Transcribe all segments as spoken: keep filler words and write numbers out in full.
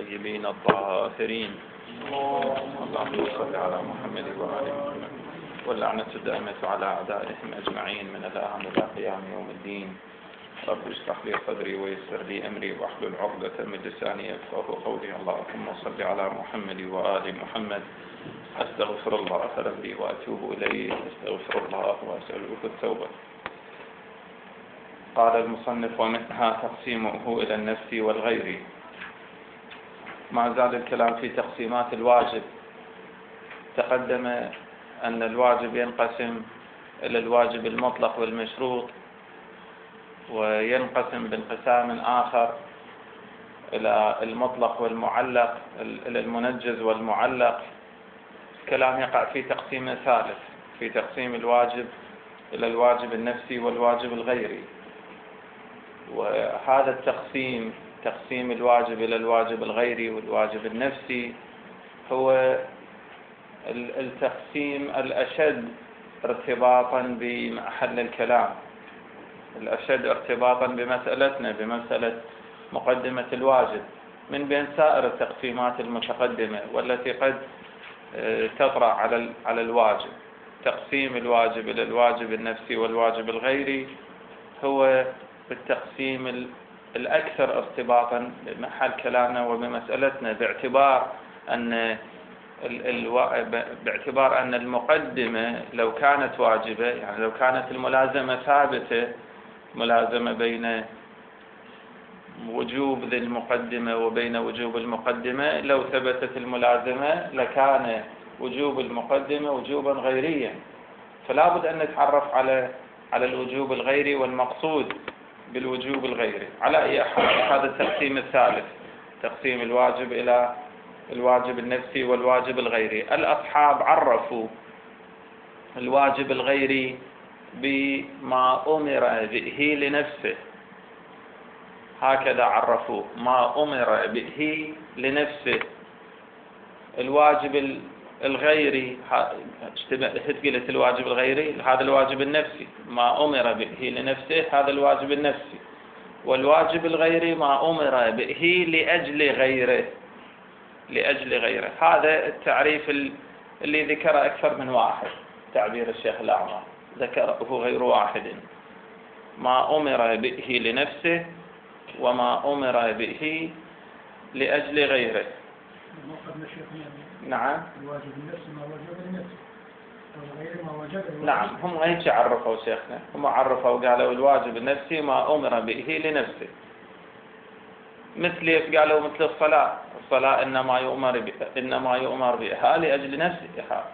الطيبين الطاهرين. اللهم صل على محمد وآل محمد، واللعنة الدائمة على أعدائهم أجمعين من الآن إلى قيام يوم الدين. رب اشرح لي صدري ويسر لي أمري واحلل عقدة من لساني يفقهوا قولي. اللهم صل على محمد وآل محمد. أستغفر الله ربي وأتوب إليه، أستغفر الله وأسأله التوبة. قال المصنف: ومنها تقسيمه إلى النفس والغير. ما زال الكلام في تقسيمات الواجب. تقدم أن الواجب ينقسم إلى الواجب المطلق والمشروط، وينقسم بانقسام آخر إلى المطلق والمعلق، إلى المنجز والمعلق. الكلام يقع في تقسيم ثالث، في تقسيم الواجب إلى الواجب النفسي والواجب الغيري. وهذا التقسيم، تقسيم الواجب إلى الواجب الغيري والواجب النفسي، هو التقسيم الأشد ارتباطا بمحل الكلام، الأشد ارتباطا بمسألتنا، بمسألة مقدمة الواجب، من بين سائر التقسيمات المتقدمة والتي قد تطرأ على على الواجب. تقسيم الواجب إلى الواجب النفسي والواجب الغيري هو بالتقسيم الأكثر ارتباطا بمحل كلامنا وبمسألتنا، باعتبار أن باعتبار أن المقدمة لو كانت واجبة، يعني لو كانت الملازمة ثابتة، ملازمة بين وجوب ذي المقدمة وبين وجوب المقدمة، لو ثبتت الملازمة لكان وجوب المقدمة وجوبا غيريا. فلا بد أن نتعرف على على الوجوب الغيري والمقصود بالوجوب الغيري. على أي حال، هذا التقسيم الثالث، تقسيم الواجب إلى الواجب النفسي والواجب الغيري. الأصحاب عرفوا الواجب الغيري بما أمر به لنفسه، هكذا عرفوا: ما أمر به لنفسه. الواجب الغيري، قلت الواجب الغيري، هذا الواجب النفسي، ما أمر به لنفسه هذا الواجب النفسي. والواجب الغيري ما أمر به لأجل غيره، لأجل غيره. هذا التعريف اللي ذكر أكثر من واحد، تعبير الشيخ الأعظم ذكره غير واحد: ما أمر به لنفسه وما أمر به لأجل غيره. نعم، الواجب النفسي ما وجب لنفسه والغير ما وجب الواجب. نعم، هم هيك عرفوا شيخنا، هم عرفوا قالوا الواجب النفسي ما أمر به لنفسه. مثل قالوا مثل الصلاة، الصلاة إنما يؤمر بها إنما يؤمر بها لأجل نفسها.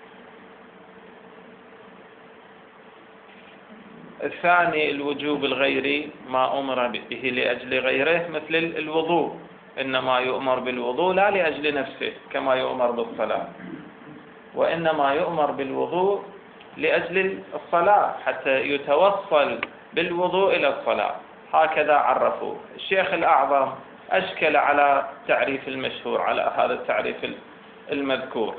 الثاني الوجوب الغيري ما أمر به لأجل غيره، مثل الوضوء، إنما يؤمر بالوضوء لا لأجل نفسه كما يؤمر بالصلاة، وإنما يؤمر بالوضوء لأجل الصلاة حتى يتوصل بالوضوء إلى الصلاة. هكذا عرفوا. الشيخ الأعظم أشكل على تعريف المشهور، على هذا التعريف المذكور.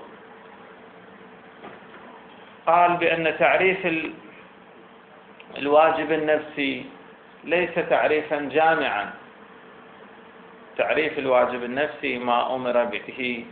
قال بأن تعريف الواجب النفسي ليس تعريفا جامعا. تعريف الواجب النفسي ما أمر به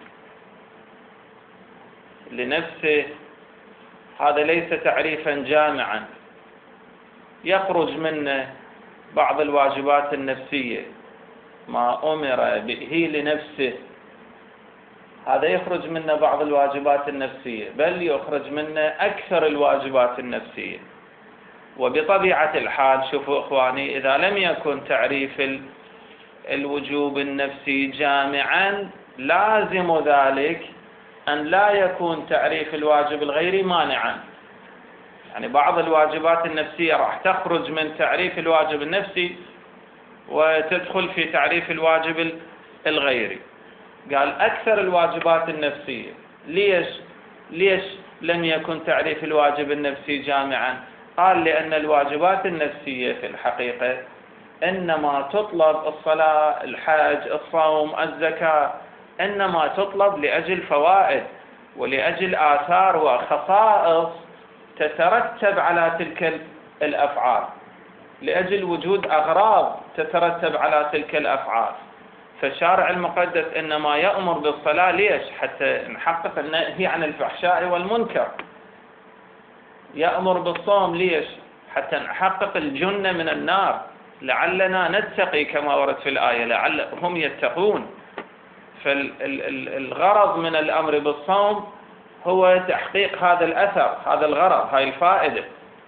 لنفسه، هذا ليس تعريفا جامعا، يخرج منه بعض الواجبات النفسية. ما أمر به لنفسه هذا يخرج منه بعض الواجبات النفسية، بل يخرج منه أكثر الواجبات النفسية. وبطبيعة الحال، شوفوا إخواني، إذا لم يكن تعريف الوجوب النفسي جامعا، لازم ذلك أن لا يكون تعريف الواجب الغيري مانعا. يعني بعض الواجبات النفسية راح تخرج من تعريف الواجب النفسي وتدخل في تعريف الواجب الغيري. قال أكثر الواجبات النفسية. ليش ليش لم يكن تعريف الواجب النفسي جامعا؟ قال لأن الواجبات النفسية في الحقيقة إنما تطلب، الصلاة، الحج، الصوم، الزكاة، إنما تطلب لأجل فوائد ولأجل آثار وخصائص تترتب على تلك الأفعال، لأجل وجود أغراض تترتب على تلك الأفعال. فالشارع المقدس إنما يأمر بالصلاة ليش؟ حتى نحقق النهي عن الفحشاء والمنكر. يأمر بالصوم ليش؟ حتى نحقق الجنة من النار، لعلنا نتقي كما ورد في الآية، لعلهم يتقون. فالغرض من الأمر بالصوم هو تحقيق هذا الأثر، هذا الغرض، هاي الفائدة.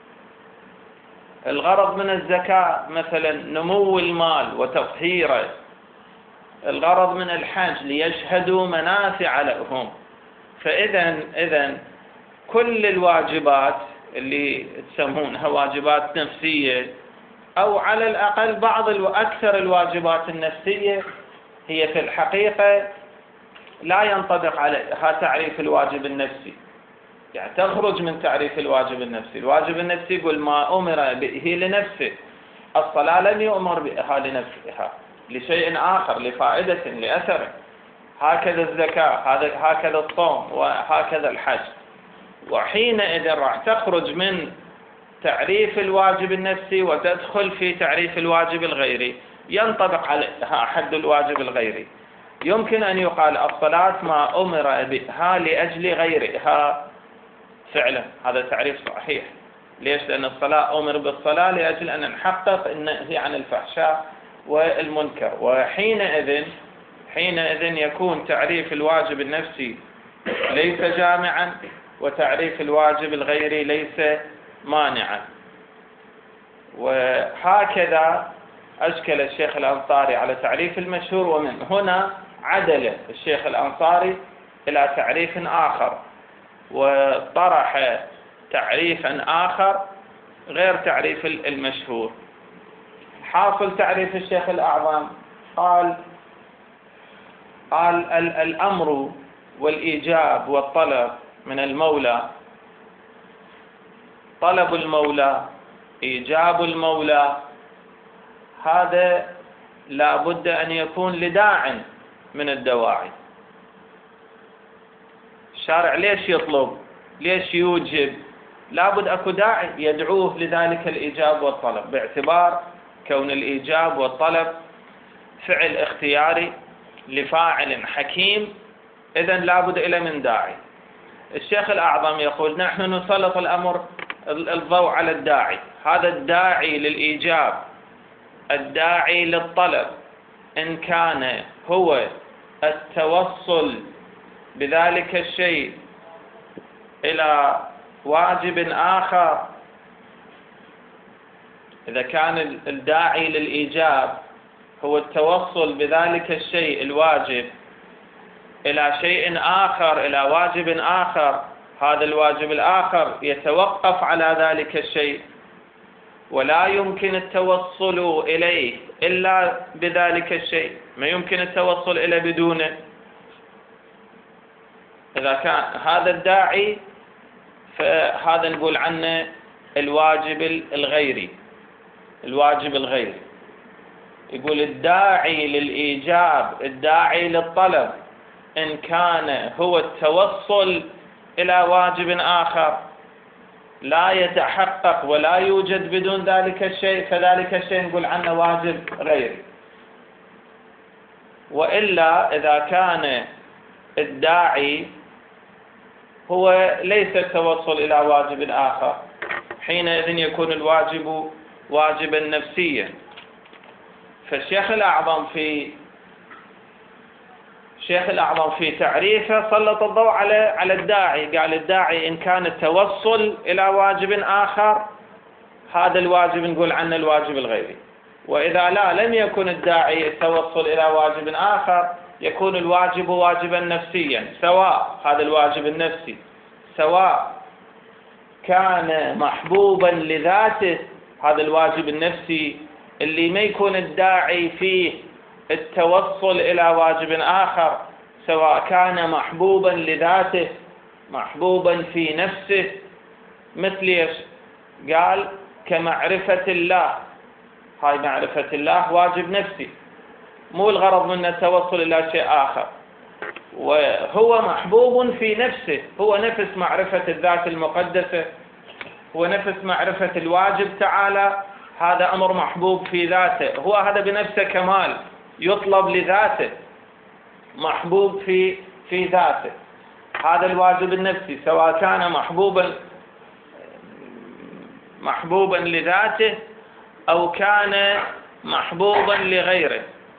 الغرض من الزكاة مثلا نمو المال وتطهيره. الغرض من الحج ليشهدوا منافع لهم. فإذا إذا كل الواجبات اللي تسمونها واجبات نفسية، أو على الأقل بعض وأكثر الواجبات النفسية، هي في الحقيقة لا ينطبق عليها تعريف الواجب النفسي، يعني تخرج من تعريف الواجب النفسي. الواجب النفسي يقول ما أمر به لنفسه، الصلاة لم يؤمر بها لنفسها، لشيء آخر، لفائدة، لأثر. هكذا الزكاة، هكذا الصوم، وهكذا الحج. وحينئذ راح تخرج من تعريف الواجب النفسي وتدخل في تعريف الواجب الغيري، ينطبق عليها حد الواجب الغيري. يمكن أن يقال الصلاة ما أمر بها لأجل غيرها، فعلا هذا تعريف صحيح. ليش؟ لأن الصلاة أمر بالصلاة لأجل أن نحقق النهي عن الفحشاء والمنكر. وحينئذ حينئذ يكون تعريف الواجب النفسي ليس جامعا، وتعريف الواجب الغيري ليس مانعا. وهكذا أشكل الشيخ الأنصاري على تعريف المشهور، ومن هنا عدل الشيخ الأنصاري إلى تعريف آخر، وطرح تعريفا آخر غير تعريف المشهور. حاصل تعريف الشيخ الأعظم قال قال الأمر والإيجاب والطلب من المولى، طلب المولى، إيجاب المولى، هذا لا بد أن يكون لداع من الدواعي. الشارع ليش يطلب؟ ليش يوجب؟ لا بد أكو داعي يدعوه لذلك الإيجاب والطلب، باعتبار كون الإيجاب والطلب فعل اختياري لفاعل حكيم، إذن لا بد إلى من داعي. الشيخ الأعظم يقول نحن نسلط الأمر الضوء على الداعي، هذا الداعي للإيجاب، الداعي للطلب، إن كان هو التوصل بذلك الشيء إلى واجب آخر. إذا كان الداعي للإيجاب هو التوصل بذلك الشيء الواجب إلى شيء آخر، إلى واجب آخر، هذا الواجب الآخر يتوقف على ذلك الشيء، ولا يمكن التوصل إليه إلا بذلك الشيء، ما يمكن التوصل إليه بدونه. إذا كان هذا الداعي فهذا نقول عنه الواجب الغيري. الواجب الغيري يقول الداعي للإيجاب، الداعي للطلب، إن كان هو التوصل إلى واجب آخر لا يتحقق ولا يوجد بدون ذلك الشيء، فذلك الشيء نقول عنه واجب غيري. وإلا إذا كان الداعي هو ليس التوصل إلى واجب آخر، حينئذ يكون الواجب واجبا نفسيا. فالشيخ الأعظم في الشيخ الأعظم في تعريفه سلط الضوء على على الداعي، قال الداعي إن كان التوصل إلى واجب آخر هذا الواجب نقول عنه الواجب الغيري، وإذا لا لم يكن الداعي التوصل إلى واجب آخر يكون الواجب واجبا نفسيا، سواء هذا الواجب النفسي سواء كان محبوبا لذاته، هذا الواجب النفسي اللي ما يكون الداعي فيه التوصل إلى واجب آخر، سواء كان محبوبا لذاته، محبوبا في نفسه، مثل ايش؟ قال كمعرفة الله، هاي معرفة الله واجب نفسي، مو الغرض من التوصل إلى شيء آخر، وهو محبوب في نفسه، هو نفس معرفة الذات المقدسة، هو نفس معرفة الواجب تعالى، هذا أمر محبوب في ذاته، هو هذا بنفسه كمال، يطلب لذاته، محبوب في في ذاته. هذا الواجب النفسي سواء كان محبوبا محبوبا لذاته أو كان محبوبا لغيره،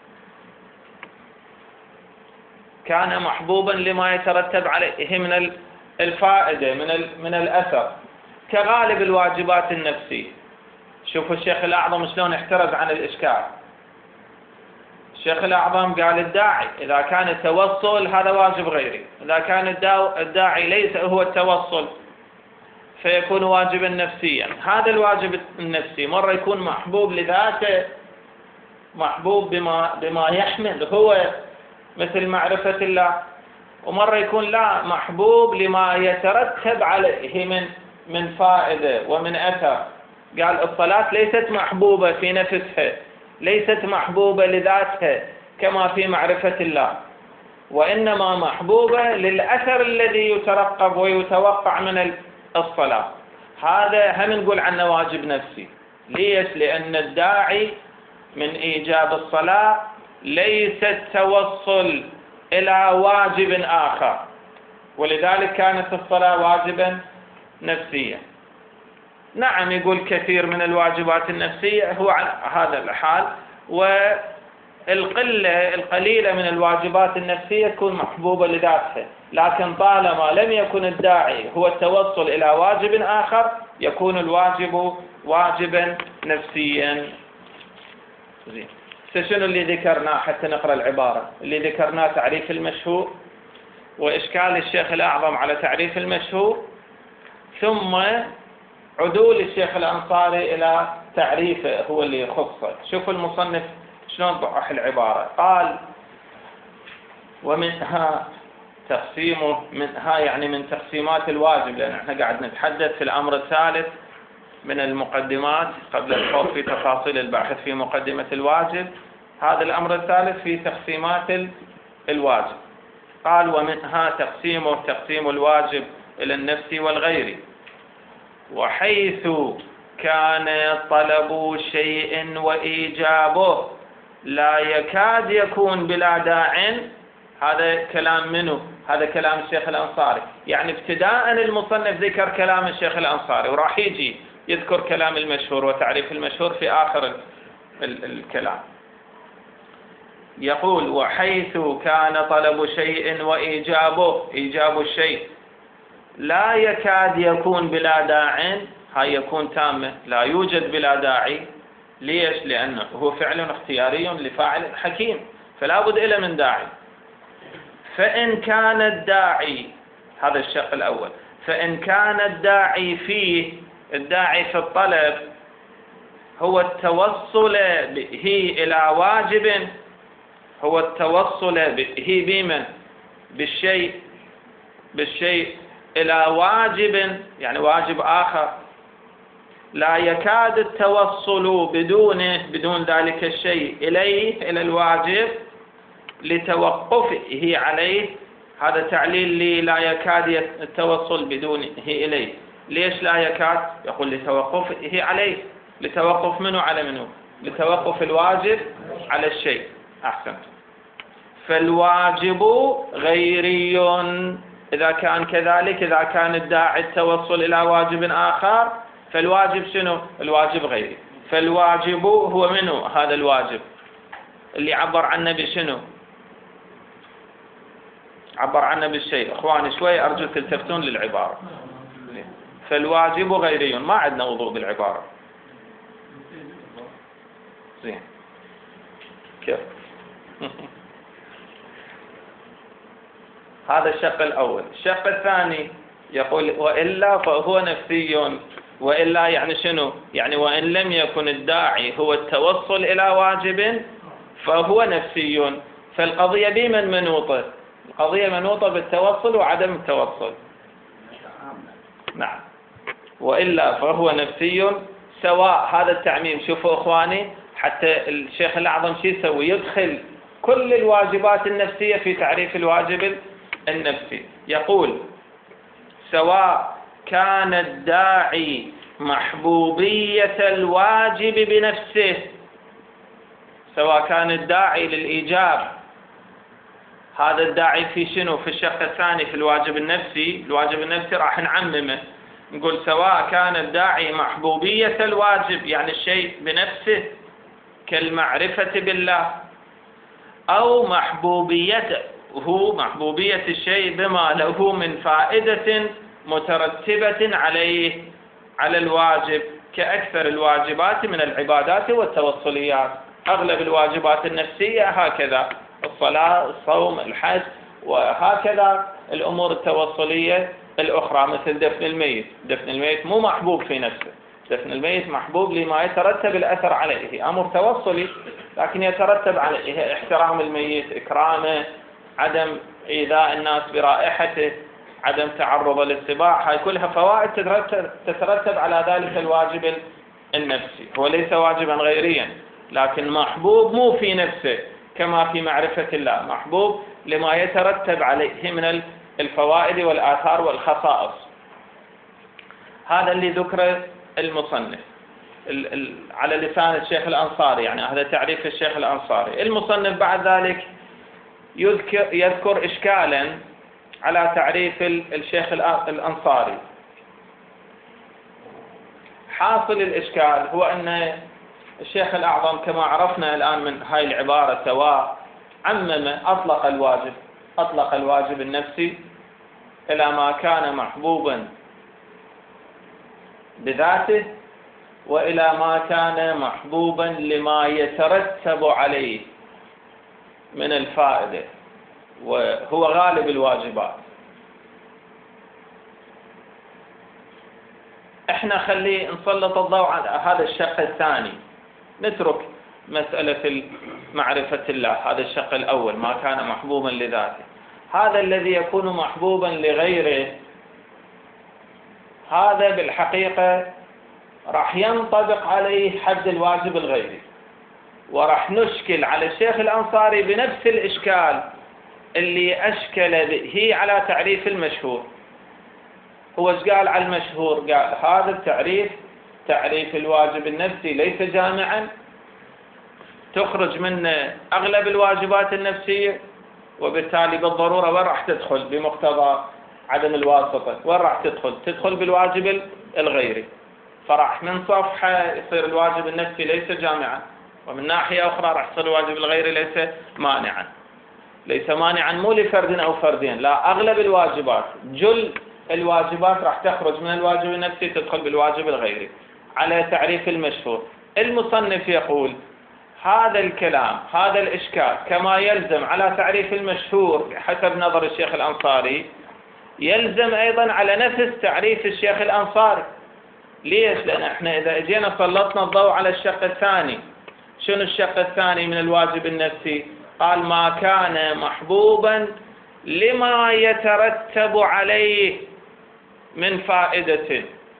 كان محبوبا لما يترتب عليه من الفائدة من من الأثر، كغالب الواجبات النفسية. شوفوا الشيخ الأعظم شلون احترز عن الإشكال. الشيخ الأعظم قال الداعي إذا كان التوصل هذا واجب غيري، إذا كان الداعي ليس هو التوصل فيكون واجبا نفسيا. هذا الواجب النفسي مرة يكون محبوب لذاته، محبوب بما بما يحمل هو مثل معرفة الله، ومرة يكون لا، محبوب لما يترتب عليه من من فائدة ومن أثر. قال الصلاة ليست محبوبة في نفسها، ليست محبوبة لذاتها كما في معرفة الله، وإنما محبوبة للأثر الذي يترقب ويتوقع من الصلاة. هذا هم نقول عنه واجب نفسي. ليش؟ لأن الداعي من إيجاب الصلاة ليس التوصل إلى واجب آخر، ولذلك كانت الصلاة واجبا نفسيا. نعم يقول كثير من الواجبات النفسية هو على هذا الحال، والقلة القليلة من الواجبات النفسية تكون محبوبة لذاتها، لكن طالما لم يكن الداعي هو التوصل إلى واجب آخر يكون الواجب واجبا نفسيا. زين، شنو اللي ذكرناه حتى نقرأ العبارة؟ اللي ذكرناه تعريف المشهور وإشكال الشيخ الأعظم على تعريف المشهور، ثم عدول الشيخ الأنصاري إلى تعريفه هو اللي يخصه. شوفوا المصنف شلون ضعف العبارة. قال ومنها تقسيمه، منها يعني من تقسيمات الواجب، لأن احنا قاعد نتحدث في الأمر الثالث من المقدمات قبل الخوض في تفاصيل البحث في مقدمة الواجب. هذا الأمر الثالث في تقسيمات الواجب. قال ومنها تقسيمه تقسيم الواجب إلى النفسي والغيري، وحيث كان طلب شيء وإيجابه لا يكاد يكون بلا داع. هذا كلام منه؟ هذا كلام الشيخ الأنصاري. يعني ابتداء المصنف ذكر كلام الشيخ الأنصاري وراح يجي يذكر كلام المشهور وتعريف المشهور في آخر ال ال الكلام. يقول وحيث كان طلب شيء وإيجابه، إيجاب الشيء لا يكاد يكون بلا داع، هاي يكون تامة، لا يوجد بلا داعي. ليش؟ لأنه هو فعل اختياري لفاعل حكيم، فلا بد إلا من داعي. فإن كان الداعي، هذا الشق الأول، فإن كان الداعي فيه، الداعي في الطلب هو التوصل به إلى واجب، هو التوصل به بمن؟ بالشيء، بالشيء إلى واجب، يعني واجب آخر، لا يكاد التوصل بدونه، بدون ذلك الشيء إليه، إلى الواجب، لتوقفه عليه. هذا تعليل لي لا يكاد التوصل بدونه إليه. ليش لا يكاد؟ يقول لتوقفه عليه. لتوقف منه على منه؟ لتوقف الواجب على الشيء. أحسنت. فالواجب غيري إذا كان كذلك، إذا كان الداعي التوصل إلى واجب آخر فالواجب شنو؟ الواجب غيري. فالواجب هو منه؟ هذا الواجب اللي عبر عنه بشنو؟ عبر عنه بالشيء. اخواني شوي ارجو تلتفتون للعبارة. فالواجب غيري، ما عندنا وضوء بالعبارة. زين كيف؟ هذا الشق الأول. الشق الثاني يقول وإلا فهو نفسي. وإلا يعني شنو؟ يعني وإن لم يكن الداعي هو التوصل إلى واجب فهو نفسي. فالقضية بمن منوطة؟ القضية منوطة بالتوصل وعدم التوصل. نعم. وإلا فهو نفسي سواء. هذا التعميم شوفوا إخواني، حتى الشيخ الأعظم شو يسوي؟ يدخل كل الواجبات النفسية في تعريف الواجب النفسي. يقول سواء كان الداعي محبوبية الواجب بنفسه، سواء كان الداعي للإيجاب هذا الداعي في شنو؟ في الشق الثاني في الواجب النفسي. الواجب النفسي راح نعممه، نقول سواء كان الداعي محبوبية الواجب يعني الشيء بنفسه كالمعرفة بالله، أو محبوبيته هو محبوبية الشيء بما له من فائدة مترتبة عليه على الواجب كأكثر الواجبات من العبادات والتوصليات. أغلب الواجبات النفسية هكذا، الصلاة، الصوم، الحج، وهكذا الأمور التوصلية الأخرى مثل دفن الميت. دفن الميت مو محبوب في نفسه، دفن الميت محبوب لما يترتب الأثر عليه، أمر توصلي لكن يترتب عليه احترام الميت، إكرامه، عدم إيذاء الناس برائحته، عدم تعرض للسباع. هاي كلها فوائد تترتب, تترتب على ذلك الواجب النفسي. هو ليس واجبا غيريا لكن محبوب مو في نفسه كما في معرفة الله، محبوب لما يترتب عليه من الفوائد والآثار والخصائص. هذا اللي ذكره المصنف ال ال على لسان الشيخ الأنصاري، يعني هذا تعريف الشيخ الأنصاري. المصنف بعد ذلك يذكر, يذكر إشكالا على تعريف الشيخ الأنصاري. حاصل الإشكال هو أن الشيخ الأعظم كما عرفنا الآن من هاي العبارة سواء عمم أطلق الواجب أطلق الواجب النفسي إلى ما كان محبوبا بذاته وإلى ما كان محبوبا لما يترتب عليه من الفائدة، وهو غالب الواجبات. احنا خلي نسلط الضوء على هذا الشق الثاني، نترك مسألة معرفة الله، هذا الشق الأول ما كان محبوبا لذاته. هذا الذي يكون محبوبا لغيره هذا بالحقيقة راح ينطبق عليه حد الواجب الغيري، وراح نشكل على الشيخ الأنصاري بنفس الإشكال اللي أشكل به على تعريف المشهور. هو ايش قال على المشهور؟ قال هذا التعريف تعريف الواجب النفسي ليس جامعا، تخرج منه أغلب الواجبات النفسية، وبالتالي بالضرورة وين راح تدخل بمقتضى عدم الواسطة؟ وين راح تدخل؟ تدخل بالواجب الغيري. فراح من صفحة يصير الواجب النفسي ليس جامعا، ومن ناحية أخرى راح يصير الواجب الغيري ليس مانعا. ليس مانعا مو لفرد أو فردين، لا، أغلب الواجبات جل الواجبات راح تخرج من الواجب النفسي تدخل بالواجب الغيري على تعريف المشهور. المصنف يقول هذا الكلام هذا الإشكال كما يلزم على تعريف المشهور حسب نظر الشيخ الأنصاري يلزم أيضا على نفس تعريف الشيخ الأنصاري. ليش؟ لأن احنا إذا اجينا سلطنا الضوء على الشق الثاني، شنو الشق الثاني من الواجب النفسي؟ قال ما كان محبوبا لما يترتب عليه من فائدة،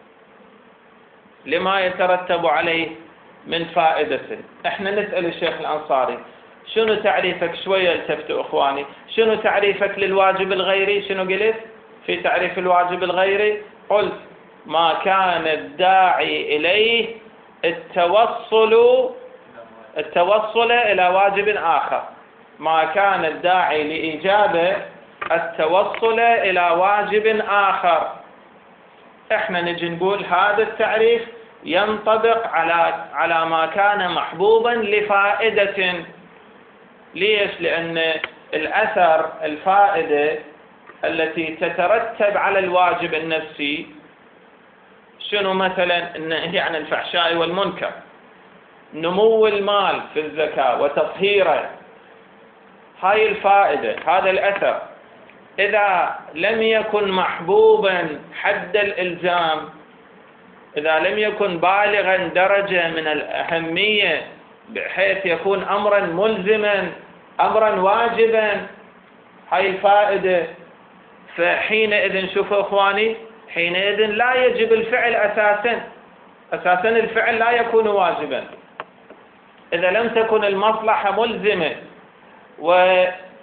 لما يترتب عليه من فائدة. احنا نسأل الشيخ الأنصاري شنو تعريفك؟ شوية التفتوا اخواني، شنو تعريفك للواجب الغيري؟ شنو قلت في تعريف الواجب الغيري؟ قلت ما كان الداعي إليه التوصل التوصل إلى واجب آخر، ما كان الداعي لإيجابه التوصل إلى واجب آخر. احنا نجي نقول هذا التعريف ينطبق على على ما كان محبوبا لفائدة. ليش؟ لأن الأثر الفائدة التي تترتب على الواجب النفسي شنو؟ مثلا النهي عن الفحشاء والمنكر، نمو المال في الزكاة وتطهيره، هاي الفائدة، هذا الأثر إذا لم يكن محبوبا حد الإلزام، إذا لم يكن بالغا درجة من الأهمية بحيث يكون أمرا ملزما أمرا واجبا، هاي الفائدة، فحينئذ شوفوا إخواني حينئذ لا يجب الفعل أساسا أساسا الفعل لا يكون واجبا. إذا لم تكن المصلحة ملزمة و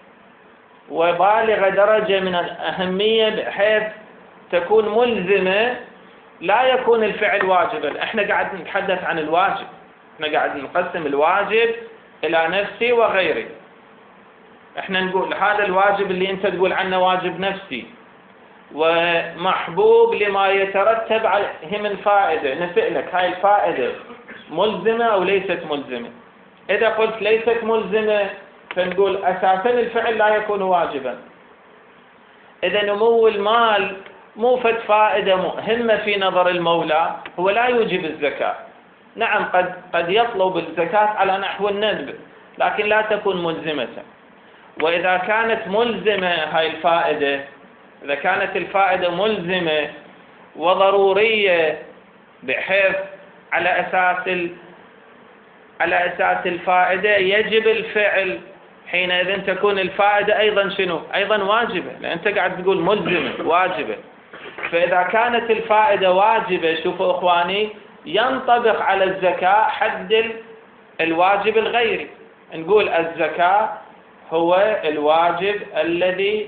وبالغ درجة من الأهمية بحيث تكون ملزمة لا يكون الفعل واجبا. احنا قاعد نتحدث عن الواجب، احنا قاعد نقسم الواجب إلى نفسي وغيري. احنا نقول هذا الواجب اللي انت تقول عنه واجب نفسي ومحبوب لما يترتب عليه من فائدة، نسألك هاي الفائدة ملزمة أو ليست ملزمة؟ إذا قلت ليست ملزمة فنقول أساسا الفعل لا يكون واجبا. إذا نمو المال مو فد فائدة مهمة في نظر المولى، هو لا يوجب الزكاة. نعم قد قد يطلب الزكاة على نحو الندب لكن لا تكون ملزمة. وإذا كانت ملزمة هاي الفائدة، إذا كانت الفائدة ملزمة وضرورية بحيث على أساس ال... على أساس الفائدة يجب الفعل، حينئذ تكون الفائدة أيضا شنو؟ أيضا واجبة، لأن أنت قاعد تقول ملزمة واجبة. فإذا كانت الفائدة واجبة، شوفوا إخواني، ينطبق على الزكاة حد الواجب الغيري. نقول الزكاة هو الواجب الذي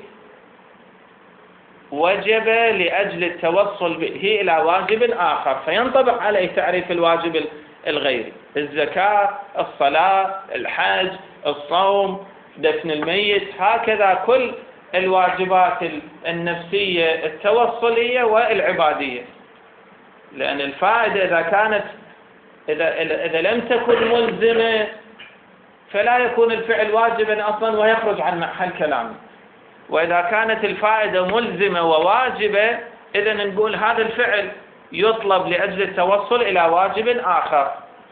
وجب لأجل التوصل به إلى واجب آخر، فينطبق عليه تعريف الواجب الغيري. الزكاة، الصلاة، الحج، الصوم، دفن الميت، هكذا كل الواجبات النفسية التوصلية والعبادية. لأن الفائدة إذا كانت إذا إذا لم تكن ملزمة فلا يكون الفعل واجبا أصلا ويخرج عن محل كلامه. وإذا كانت الفائدة ملزمة وواجبة إذا نقول هذا الفعل يطلب لأجل التوصل إلى واجب آخر.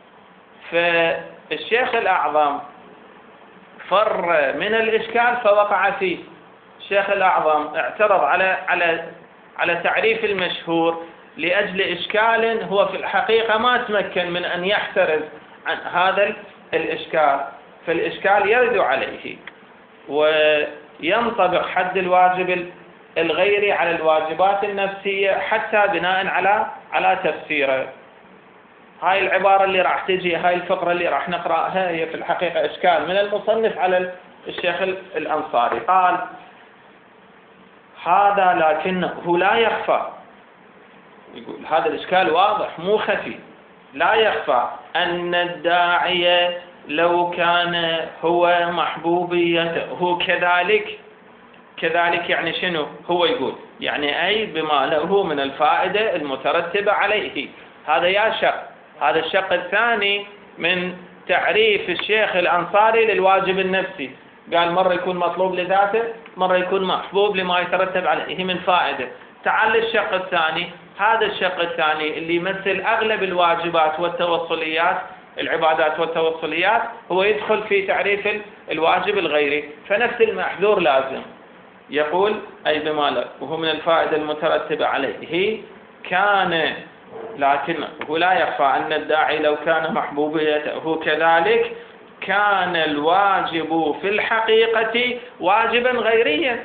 فالشيخ الأعظم فر من الإشكال فوقع فيه. الشيخ الأعظم اعترض على على على تعريف المشهور لأجل إشكال هو في الحقيقة ما تمكن من أن يحترز عن هذا الإشكال، فالإشكال يرد عليه وينطبق حد الواجب الغيري على الواجبات النفسية حتى بناء على على تفسيره. هاي العبارة اللي راح تجي، هاي الفقرة اللي راح نقرأها هي في الحقيقة إشكال من المصنف على الشيخ الأنصاري. قال هذا لكنه لا يخفى، يقول هذا الإشكال واضح مو خفي، لا يخفى أن الداعية لو كان هو محبوبيته كذلك كذلك يعني شنو؟ هو يقول يعني أي بما له من الفائدة المترتبة عليه. هذا يا شق، هذا الشق الثاني من تعريف الشيخ الأنصاري للواجب النفسي. قال مرة يكون مطلوب لذاته، مرة يكون محبوب لما يترتب عليه من فائدة. تعال للشق الثاني، هذا الشق الثاني اللي يمثل أغلب الواجبات والتوصليات، العبادات والتوصليات، هو يدخل في تعريف الواجب الغيري. فنفس المحذور لازم يقول أي بما له وهو من الفائدة المترتبة عليه كان، لكنه لا يخفى أن الداعي لو كان محبوبيته كذلك كان الواجب في الحقيقة واجبا غيريا.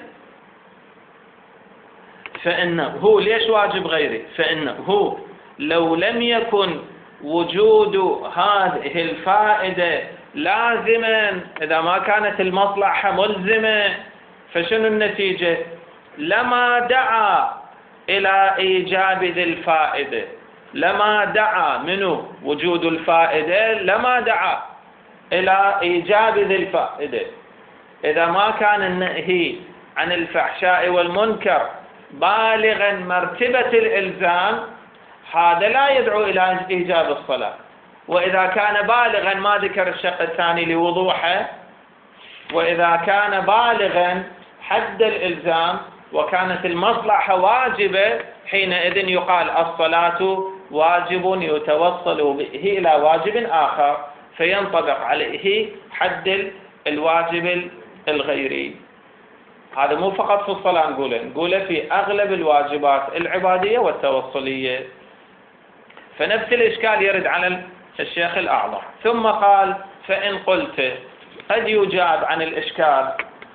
فإنه هو ليش واجب غيري؟ فإنه لو لم يكن وجود هذه الفائدة لازما، إذا ما كانت المصلحة ملزمة، فشنو النتيجة؟ لما دعا إلى إيجاب ذي الفائدة، لما دعا منه وجود الفائدة، لما دعا إلى إيجاب ذي الفائدة. إذا ما كان النهي عن الفحشاء والمنكر بالغا مرتبة الإلزام، هذا لا يدعو إلى إيجاب الصلاة. وإذا كان بالغا، ما ذكر الشق الثاني لوضوحه، وإذا كان بالغا حد الإلزام وكانت المصلحة واجبة، حينئذ يقال الصلاة واجب يتوصل به إلى واجب آخر، فينطبق عليه حد الواجب الغيري. هذا مو فقط في الصلاة نقوله، نقوله في أغلب الواجبات العبادية والتوصلية. فنفس الإشكال يرد على الشيخ الأعظم. ثم قال فإن قلت قد يجاب عن الإشكال،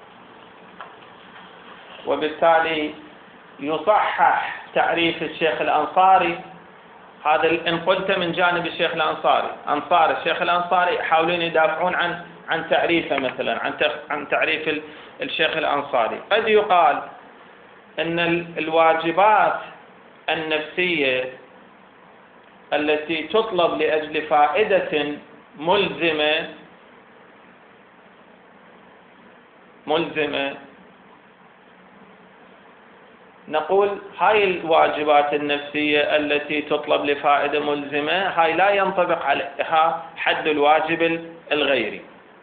وبالتالي يصحح تعريف الشيخ الأنصاري. هذا إن قلت من جانب الشيخ الأنصاري، أنصار الشيخ الأنصاري يحاولون يدافعون عن عن تعريفه، مثلا عن عن تعريف الشيخ الأنصاري. قد يقال أن الواجبات النفسية التي تطلب لأجل فائدة ملزمة ملزمة، نقول هاي الواجبات النفسية التي تطلب لفائدة ملزمة هاي لا ينطبق عليها حد الواجب الغيري،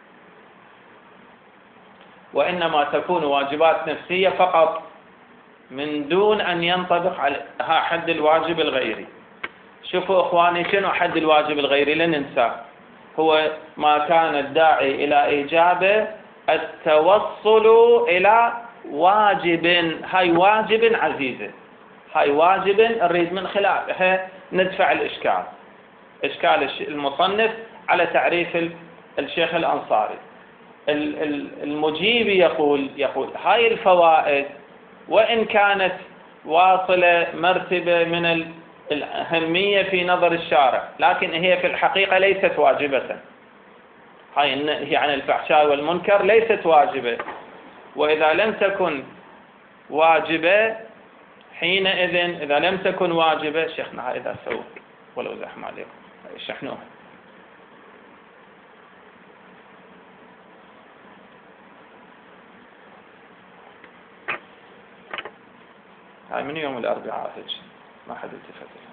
وإنما تكون واجبات نفسية فقط من دون أن ينطبق عليها حد الواجب الغيري. شوفوا إخواني شنو حد الواجب الغيري، لا ننسى، هو ما كان الداعي إلى إيجابه التوصل إلى واجب، هاي واجب عزيزة، هاي واجب نريد من خلالها ندفع الإشكال، إشكال المصنف على تعريف الشيخ الأنصاري. المجيب يقول يقول هاي الفوائد وإن كانت واصلة مرتبة من الأهمية في نظر الشارع، لكن هي في الحقيقة ليست واجبة. هاي النهي عن الفحشاء والمنكر ليست واجبة، وإذا لم تكن واجبة حينئذ إذا لم تكن واجبة شيخنا إذا سووا ولو زحمة عليكم شحنوها. هاي من يوم الأربعاء هيك ما حد التفت لها.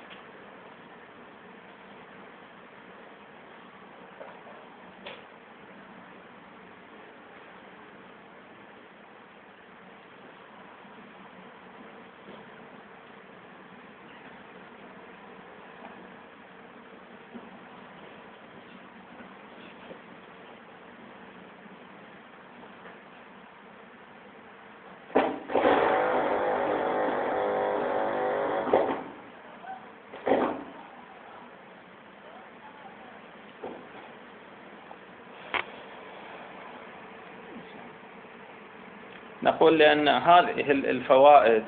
نقول لأن هذه الفوائد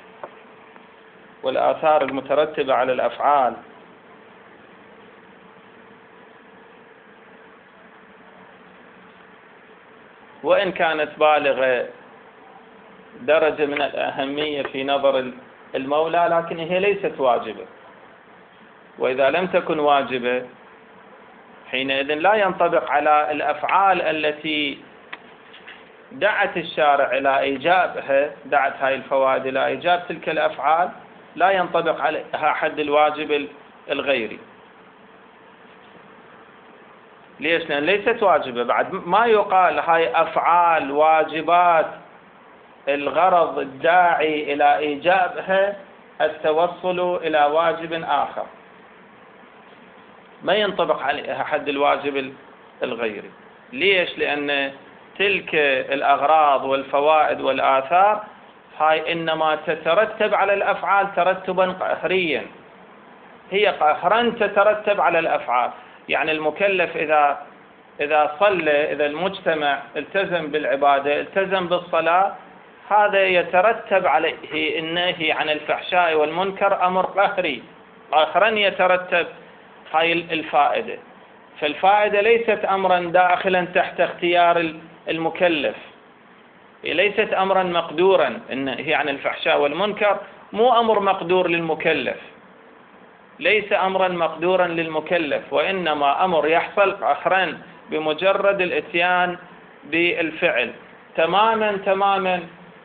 والآثار المترتبة على الأفعال وإن كانت بالغة درجة من الأهمية في نظر المولى، لكن هي ليست واجبة، وإذا لم تكن واجبة حينئذ لا ينطبق على الأفعال التي دعت الشارع إلى إيجابها، دعت هاي الفوائد إلى إيجاب تلك الأفعال، لا ينطبق عليها حد الواجب الغيري. ليش؟ لأن ليست واجبة. بعد ما يقال هاي أفعال واجبات الغرض الداعي إلى إيجابها التوصل إلى واجب آخر، ما ينطبق عليها حد الواجب الغيري. ليش؟ لأن تلك الأغراض والفوائد والآثار هاي إنما تترتب على الأفعال ترتبا قهريا، هي قهرا تترتب على الأفعال. يعني المكلف إذا إذا صلى، إذا المجتمع التزم بالعبادة، التزم بالصلاة، هذا يترتب عليه النهي عن الفحشاء والمنكر أمر قهري، قهرا يترتب هاي الفائدة. فالفائدة ليست أمرا داخلا تحت اختيار المكلف، ليست أمرا مقدورا. النهي عن الفحشاء والمنكر مو أمر مقدور للمكلف، ليس أمرا مقدورا للمكلف، وإنما أمر يحصل قهرا بمجرد الاتيان بالفعل، تماما تماما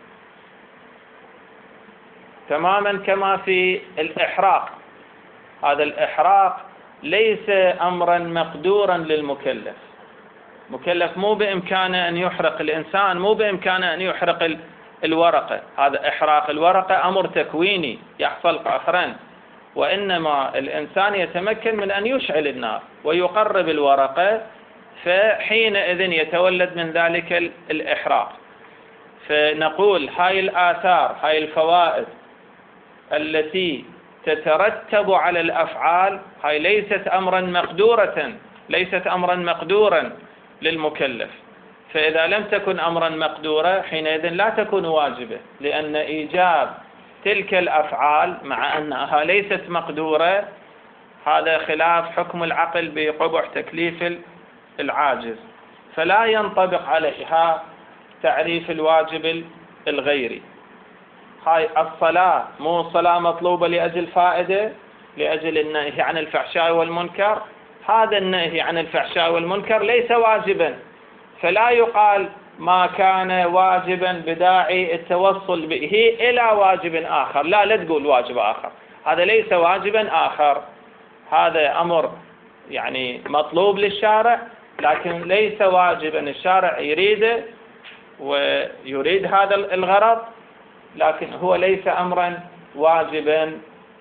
تماما كما في الإحراق. هذا الإحراق ليس أمرا مقدورا للمكلف، مكلف مو بإمكانه أن يحرق الإنسان، مو بإمكانه أن يحرق الورقة. هذا إحراق الورقة أمر تكويني يحصل قهرا، وإنما الإنسان يتمكن من أن يشعل النار ويقرب الورقة، فحينئذ يتولد من ذلك الإحراق. فنقول هاي الآثار، هاي الفوائد التي تترتب على الأفعال هاي ليست أمرا مقدورة، ليست أمرا مقدورا للمكلف. فإذا لم تكن أمرا مقدورة حينئذ لا تكون واجبة، لأن إيجاب تلك الأفعال مع أنها ليست مقدورة هذا خلاف حكم العقل بقبح تكليف العاجز، فلا ينطبق عليها تعريف الواجب الغيري. هاي الصلاة مو الصلاة مطلوبة لأجل فائدة، لأجل النهي عن الفحشاء والمنكر، هذا النهي عن الفحشاء والمنكر ليس واجبا، فلا يقال ما كان واجبا بداعي التوصل به إلى واجب آخر. لا لا تقول واجب آخر، هذا ليس واجبا آخر، هذا أمر يعني مطلوب للشارع لكن ليس واجبا. الشارع يريده ويريد هذا الغرض لكن هو ليس أمرا واجبا،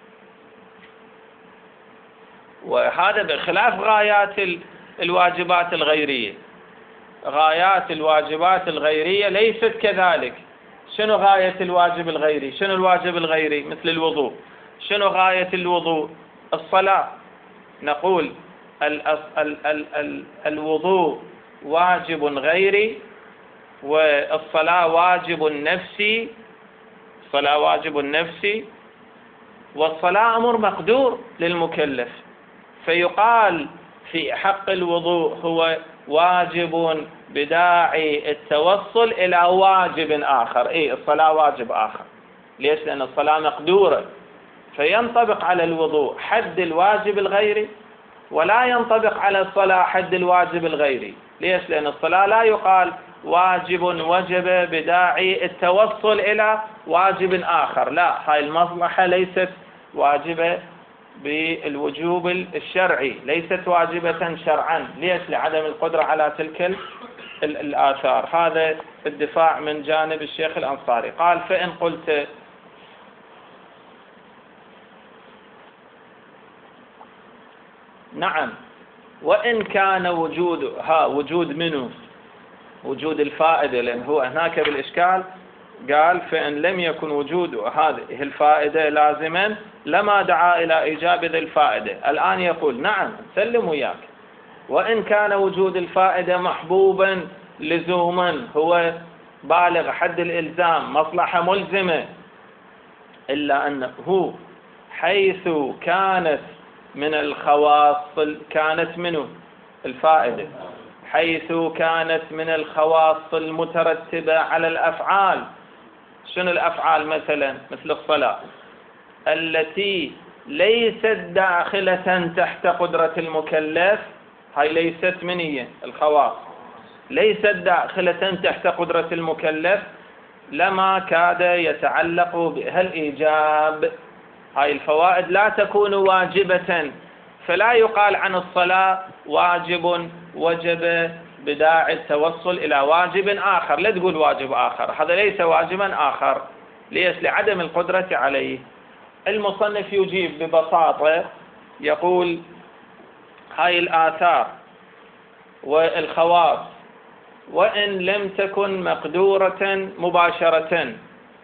وهذا بخلاف غايات الواجبات الغيرية. غايات الواجبات الغيرية ليست كذلك. شنو غاية الواجب الغيري؟ شنو الواجب الغيري؟ مثل الوضوء. شنو غاية الوضوء؟ الصلاة. نقول ال ال ال ال الوضوء واجب غيري والصلاة واجب نفسي. الصلاة واجب نفسي والصلاة أمر مقدور للمكلف، فيقال في حق الوضوء هو واجب بداعي التوصل إلى واجب آخر. إيه الصلاة واجب آخر. ليش؟ لأن الصلاة مقدورة، فينطبق على الوضوء حد الواجب الغيري ولا ينطبق على الصلاة حد الواجب الغيري. ليش؟ لأن الصلاة لا يقال واجب وجب بداعي التوصل إلى واجب آخر، لا، هاي المصلحة ليست واجبة بالوجوب الشرعي، ليست واجبة شرعا. ليش؟ لعدم القدرة على تلك الآثار. هذا الدفاع من جانب الشيخ الأنصاري. قال فإن قلت نعم وإن كان وجود ها وجود منه وجود الفائدة، لأن هو هناك بالإشكال قال فإن لم يكن وجود هذه الفائدة لازما لما دعا إلى إيجاب ذي الفائدة. الآن يقول نعم سلم وياك وإن كان وجود الفائدة محبوبا لزوما، هو بالغ حد الإلزام، مصلحة ملزمة، إلا أنه حيث كانت من الخواص كانت منه الفائدة حيث كانت من الخواص المترتبة على الأفعال. شنو الأفعال؟ مثلا مثل الصلاة التي ليست داخلة تحت قدرة المكلف، هاي ليست منية الخواص، ليست داخلة تحت قدرة المكلف، لما كاد يتعلق بها الإيجاب. هاي الفوائد لا تكون واجبة، فلا يقال عن الصلاة واجب وجب بداعي التوصل إلى واجب آخر. لا تقول واجب آخر، هذا ليس واجبا آخر. ليش؟ لعدم القدرة عليه. المصنف يجيب ببساطة يقول هاي الآثار والخواص وإن لم تكن مقدورة مباشرة.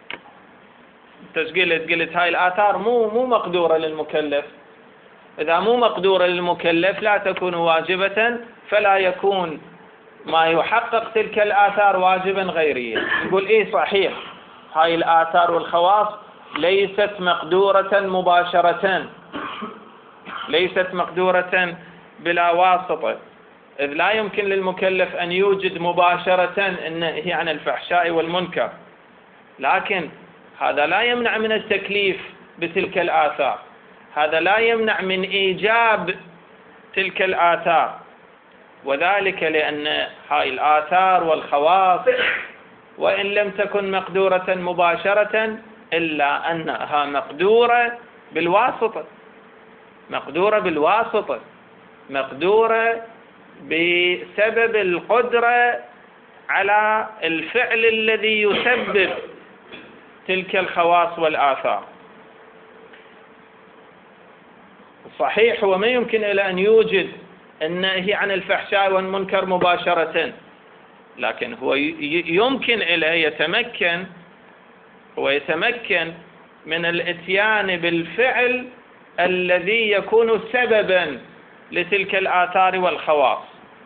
تشقلت قلت هاي الآثار مو مو مقدورة للمكلف، إذا مو مقدورة للمكلف لا تكون واجبة، فلا يكون ما يحقق تلك الآثار واجبا غيريا. يقول إيه صحيح هاي الآثار والخواص ليست مقدورة مباشرة، ليست مقدورة بلا واسطة، إذ لا يمكن للمكلف أن يوجد مباشرة النهي عن الفحشاء والمنكر، لكن هذا لا يمنع من التكليف بتلك الآثار، هذا لا يمنع من إيجاب تلك الآثار، وذلك لأن هاي الآثار والخواص وإن لم تكن مقدورة مباشرة إلا أنها مقدورة بالواسطة، مقدورة بالواسطة، مقدورة بسبب القدرة على الفعل الذي يسبب تلك الخواص والآثار. صحيح هو ما يمكن إلى أن يوجد النهي عن الفحشاء والمنكر مباشرة، لكن هو يمكن إلى يتمكن هو يتمكن من الاتيان بالفعل الذي يكون سببا لتلك الآثار والخواص،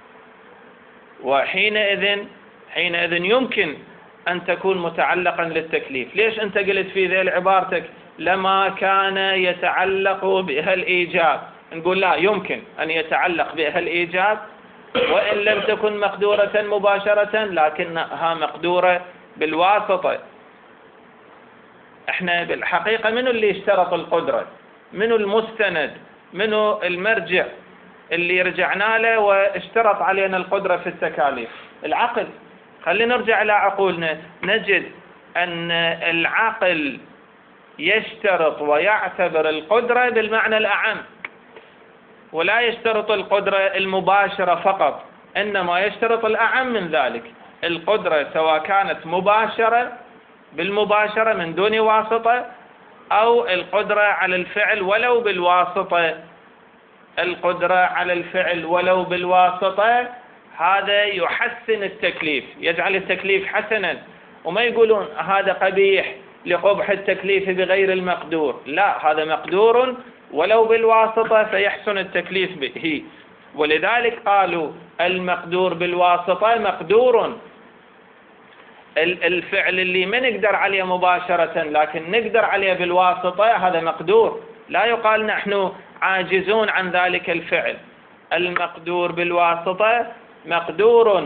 وحينئذ حينئذ يمكن أن تكون متعلقا للتكليف. ليش أنت قلت في ذيل عبارتك لما كان يتعلق بها الإيجاب؟ نقول لا، يمكن أن يتعلق بها الإيجاب وإن لم تكن مقدورة مباشرة، لكنها مقدورة بالواسطة. احنا بالحقيقة منو اللي اشترط القدرة؟ منو المستند؟ منو المرجع اللي رجعنا له واشترط علينا القدرة في التكاليف؟ العقل. خلينا نرجع إلى عقولنا، نجد أن العقل يشترط ويعتبر القدرة بالمعنى الأعم، ولا يشترط القدرة المباشرة فقط، إنما يشترط الأعم من ذلك. القدرة سواء كانت مباشرة بالمباشرة من دون واسطة، أو القدرة على الفعل ولو بالواسطة. القدرة على الفعل ولو بالواسطة هذا يحسن التكليف، يجعل التكليف حسنا، وما يقولون هذا قبيح لقبح التكليف بغير المقدور، لا، هذا مقدور ولو بالواسطة فيحسن التكليف به. ولذلك قالوا المقدور بالواسطة مقدور. الفعل اللي ما نقدر عليه مباشرة لكن نقدر عليه بالواسطة هذا مقدور، لا يقال نحن عاجزون عن ذلك الفعل. المقدور بالواسطة مقدور،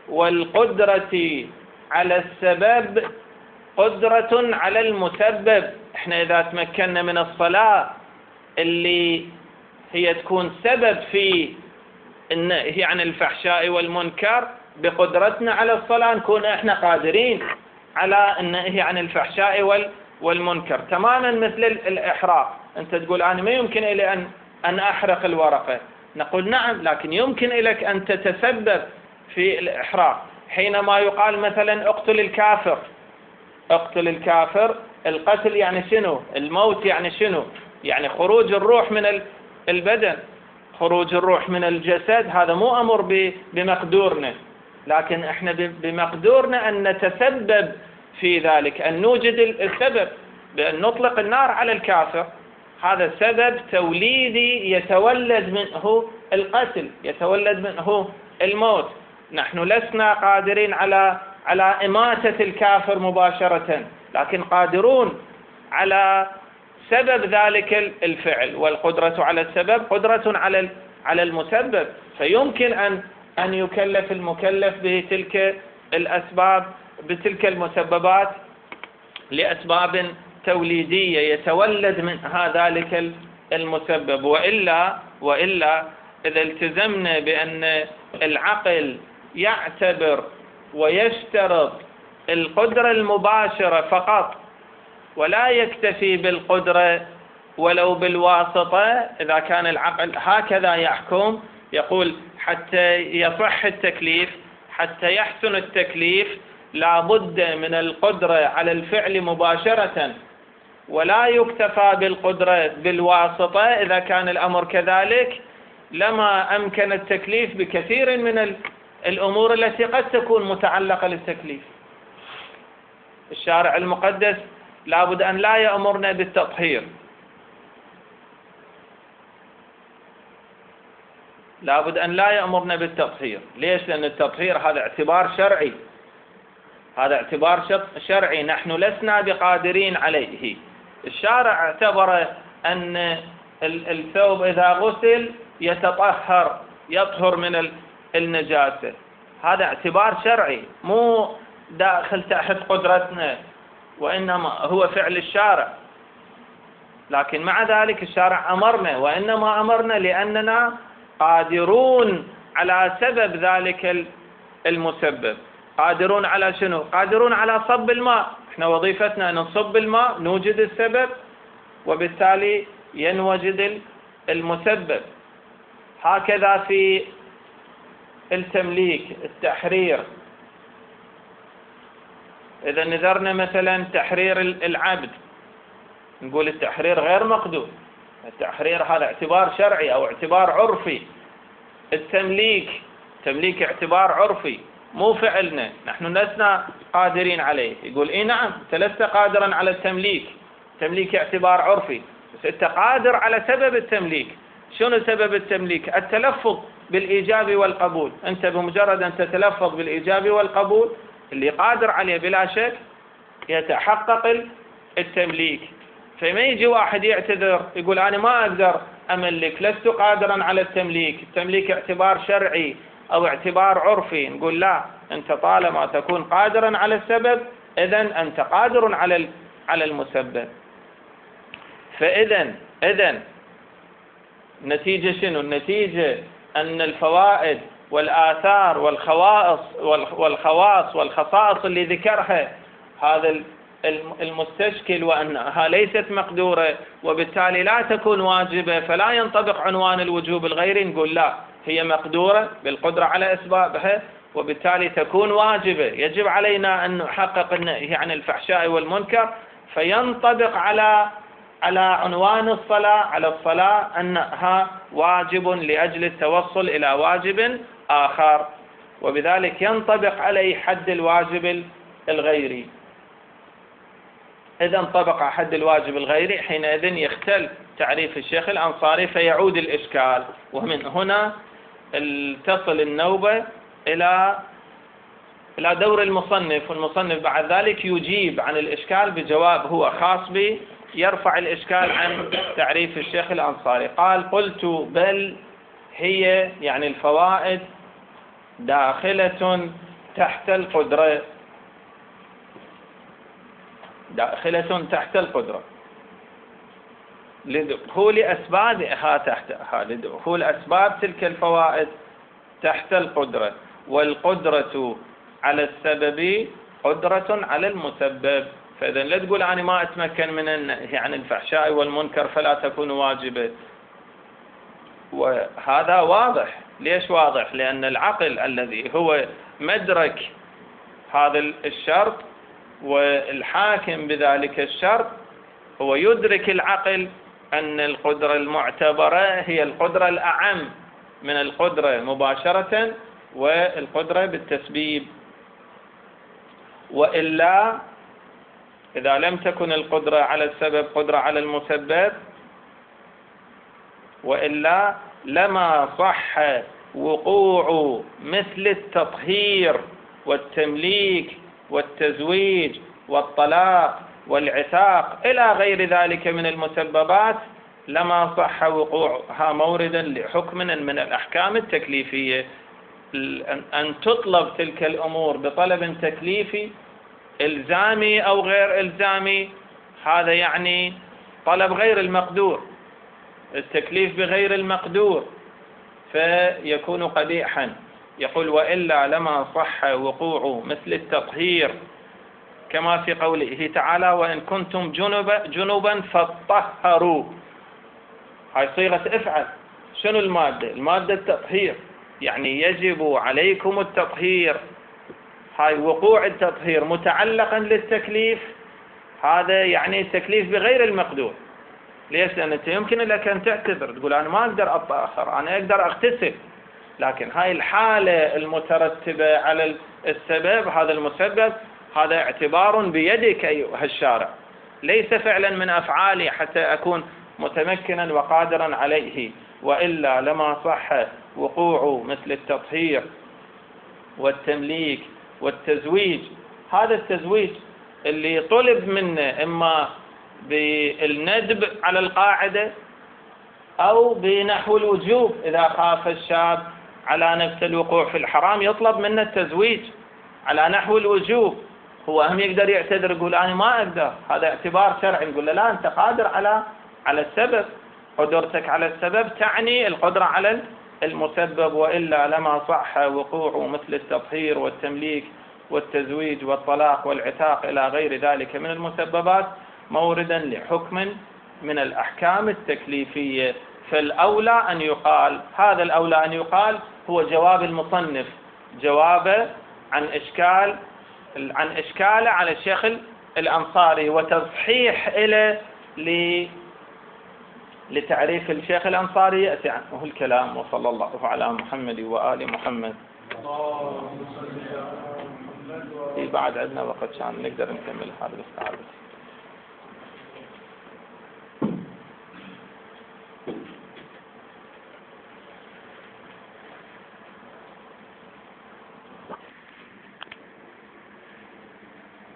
والقدرة على السبب قدرة على المسبب. احنا إذا تمكنا من الصلاة اللي هي تكون سبب في النهي عن الفحشاء والمنكر، بقدرتنا على الصلاة نكون احنا قادرين على النهي عن الفحشاء والمنكر. تماما مثل الإحراق، أنت تقول أنا ما يمكن لي أن أن أحرق الورقة، نقول نعم، لكن يمكن لك أن تتسبب في الإحراق. حينما يقال مثلا اقتل الكافر، اقتل الكافر، القتل يعني شنو؟ الموت يعني شنو؟ يعني خروج الروح من البدن، خروج الروح من الجسد، هذا مو أمر بمقدورنا، لكن احنا بمقدورنا أن نتسبب في ذلك، أن نوجد السبب بأن نطلق النار على الكافر. هذا سبب توليدي يتولد منه القتل، يتولد منه الموت. نحن لسنا قادرين على على إماتة الكافر مباشرة، لكن قادرون على سبب ذلك الفعل، والقدرة على السبب قدرة على على المسبب. فيمكن أن أن يكلف المكلف بتلك الأسباب، بتلك المسببات لأسباب توليدية يتولد منها ذلك المسبب. وإلا وإلا إذا التزمنا بأن العقل يعتبر ويشترط القدرة المباشرة فقط، ولا يكتفي بالقدرة ولو بالواسطة، إذا كان العقل هكذا يحكم، يقول حتى يصح التكليف، حتى يحسن التكليف لا بد من القدرة على الفعل مباشرة، ولا يكتفى بالقدرة بالواسطة. إذا كان الأمر كذلك لما أمكن التكليف بكثير من الأمور التي قد تكون متعلقة للتكليف. الشارع المقدس لابد أن لا يأمرنا بالتطهير، لابد أن لا يأمرنا بالتطهير. ليش؟ لأن التطهير هذا اعتبار شرعي، هذا اعتبار شرعي نحن لسنا بقادرين عليه. الشارع اعتبر أن الثوب إذا غسل يتطهر، يطهر من النجاسة، هذا اعتبار شرعي مو داخل تحت قدرتنا، وإنما هو فعل الشارع. لكن مع ذلك الشارع أمرنا، وإنما أمرنا لأننا قادرون على سبب ذلك المسبب. قادرون على شنو؟ قادرون على صب الماء. احنا وظيفتنا أن نصب الماء، نوجد السبب، وبالتالي ينوجد المسبب. هكذا في التمليك، التحرير. إذا نذرنا مثلا تحرير العبد، نقول التحرير غير مقدور، التحرير هذا اعتبار شرعي أو اعتبار عرفي. التمليك، تمليك اعتبار عرفي مو فعلنا، نحن لسنا قادرين عليه. يقول إيه نعم أنت لست قادرا على التمليك، تمليك اعتبار عرفي، بس أنت قادر على سبب التمليك. شنو سبب التمليك؟ التلفظ بالإيجاب والقبول. أنت بمجرد أن تتلفظ بالإيجاب والقبول اللي قادر عليه بلا شك يتحقق التمليك. فما يجي واحد يعتذر يقول أنا ما أقدر أملك، لست قادرا على التمليك، التمليك اعتبار شرعي أو اعتبار عرفي. نقول لا، أنت طالما تكون قادرا على السبب إذن أنت قادر على على المسبب. فإذن إذن النتيجة شنو؟ النتيجة أن الفوائد والآثار والخواص والخواص والخصائص اللي ذكرها هذا المستشكل وأنها ليست مقدورة وبالتالي لا تكون واجبة، فلا ينطبق عنوان الوجوب الغيري. نقول لا، هي مقدورة بالقدرة على أسبابها وبالتالي تكون واجبة. يجب علينا أن نحقق النهي عن الفحشاء والمنكر، فينطبق على على عنوان الصلاة، على الصلاة أنها واجب لأجل التوصل إلى واجب آخر، وبذلك ينطبق عليه حد الواجب الغيري. إذا انطبق حد الواجب الغيري حينئذ يختل تعريف الشيخ الأنصاري فيعود الإشكال، ومن هنا تصل النوبة إلى إلى دور المصنف، والمصنف بعد ذلك يجيب عن الإشكال بجواب هو خاص به يرفع الإشكال عن تعريف الشيخ الأنصاري. قال: قلت بل هي يعني الفوائد داخلة تحت القدرة، داخلة تحت القدرة لدخول أسبابها تحتها، لدخول أسباب تلك الفوائد تحت القدرة، والقدرة على السبب قدرة على المسبب. فإذا لا تقول أنا ما أتمكن من النهي عن الفحشاء والمنكر فلا تكون واجبة. وهذا واضح. ليش واضح؟ لأن العقل الذي هو مدرك هذا الشرط والحاكم بذلك الشرط هو يدرك العقل أن القدرة المعتبرة هي القدرة الأعم من القدرة مباشرة والقدرة بالتسبيب. وإلا إذا لم تكن القدرة على السبب قدرة على المسبب، وإلا لما صح وقوع مثل التطهير والتمليك والتزويج والطلاق والعتاق إلى غير ذلك من المسببات، لما صح وقوعها موردا لحكم من الأحكام التكليفية. أن تطلب تلك الأمور بطلب تكليفي إلزامي أو غير إلزامي، هذا يعني طلب غير المقدور، التكليف بغير المقدور، فيكون قبيحا. يقول: وإلا لما صح وقوع مثل التطهير كما في قوله تعالى: وإن كنتم جنبا, جنبا فاطهروا. هاي صيغة افعل. شنو المادة؟ المادة التطهير، يعني يجب عليكم التطهير. هاي وقوع التطهير متعلقا للتكليف، هذا يعني التكليف بغير المقدور. ليش؟ لأن أنت يمكن لك أن تعتذر تقول أنا ما أقدر أطهر، أنا أقدر أغتسل، لكن هاي الحالة المترتبة على السبب، هذا المسبب، هذا اعتبار بيدك أيها الشارع، ليس فعلا من أفعالي حتى أكون متمكنا وقادرا عليه. وإلا لما صح وقوع مثل التطهير والتمليك والتزويج. هذا التزويج اللي طلب منه إما بالندب على القاعدة أو بنحو الوجوب، إذا خاف الشاب على نفس الوقوع في الحرام يطلب منه التزويج على نحو الوجوب. هو هم يقدر يعتذر يقول أنا ما أقدر، هذا اعتبار شرعي. نقول له لا، أنت قادر على على السبب، قدرتك على السبب تعني القدرة على المسبب. وإلا لما صح وقوع مثل التطهير والتمليك والتزويج والطلاق والعتاق إلى غير ذلك من المسببات موردا لحكم من الأحكام التكليفية. فالأولى أن يقال، هذا الأولى أن يقال هو جواب المصنف، جوابه عن إشكال عن إشكاله على الشيخ الأنصاري وتصحيح إلى لتعريف الشيخ الأنصاري يأتي عنه الكلام. وصلى الله على محمد وآل محمد. في بعد عندنا وقت كان نقدر نكمل هذا الاستعارة.